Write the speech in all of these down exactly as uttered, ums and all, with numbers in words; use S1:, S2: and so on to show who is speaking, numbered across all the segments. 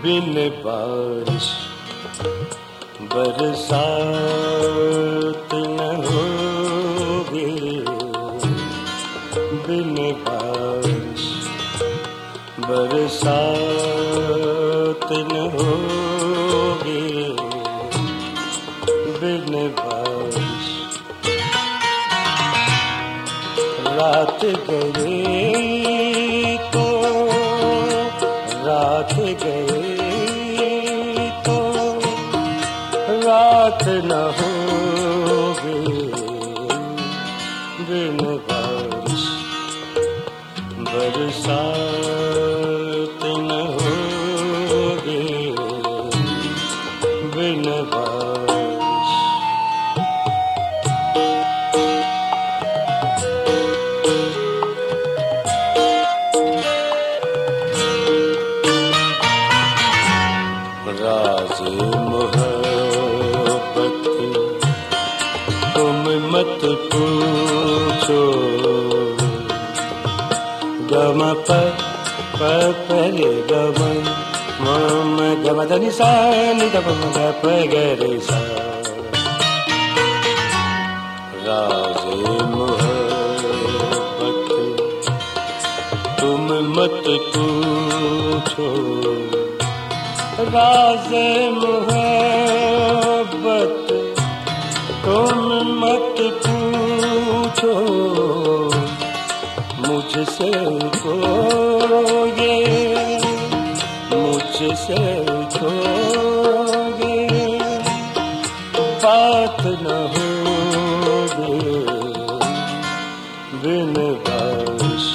S1: बिन बारिश बरसात न होगी, बिन बारिश बरसात न होगी, बिन बारिश। रात गई तो रात गई तो रात न होगी, बिन बारिश बरसात न होगी, बिन बारिश। राज़े मोहब्बत तुम मत पूछो, गम प प परे गम मम गम धनि सा नि ध प म ग प ग रे सा। राज़े मोहब्बत तुम मत पूछो, राज़े मोहब्बत तुम मत पूछो, मुझसे खोगे मुझसे खोगे बात न होगी, बिन बारिश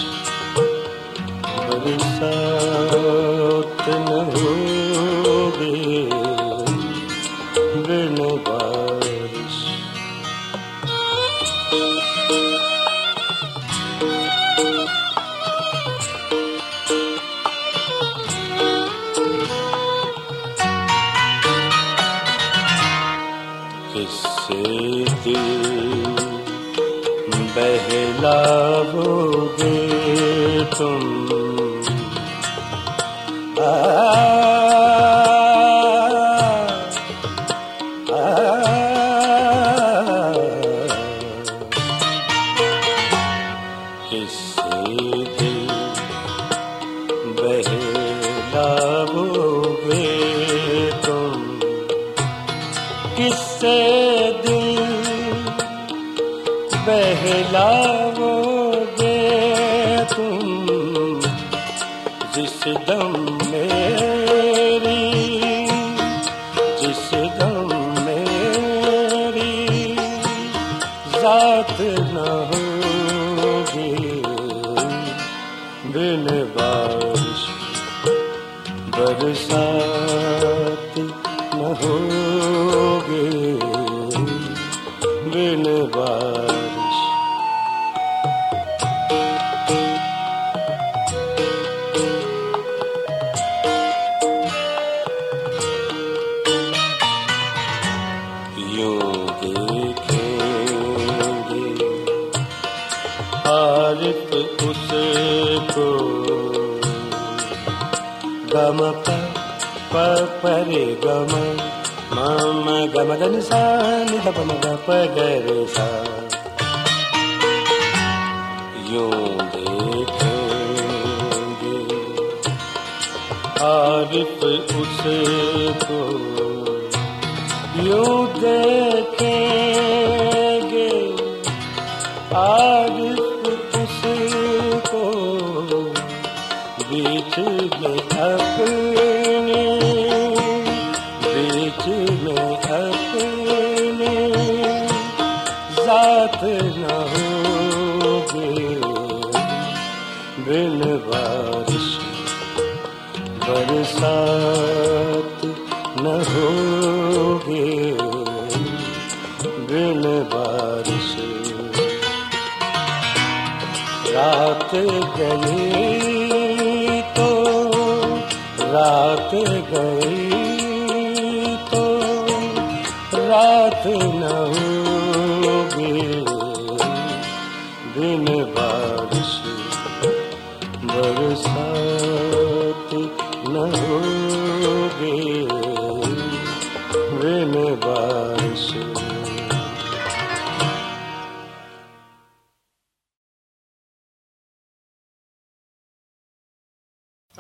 S1: बरसात न होगी, बिन बारिश। किससे दिल बहलाओगे तुम, आ, आ, किससे दिल बहलाओगे तुम, किससे दिल बहलाओगे तुम, जिस दम मेरी जिस दम मेरी ज़ात न होगी, बिन बारिश बरसात न होगी, बिन बारिश। यूं देखेंगे आरिफ उसको, गम प प परे गम मम गम धनि सा नि ध प म ग प ग रे सा। यूं देखेंगे आरिफ उसको, यूं देखेंगे आरिफ उसको, बीच में अपने बीच में अपने ज़ात न होगी, बिन बारिश बरसात न होगी, बिन बारिश। रात गई तो रात गई तो रात न होगी, बिन बारिश बरसात न हो। लगे बिन बारिश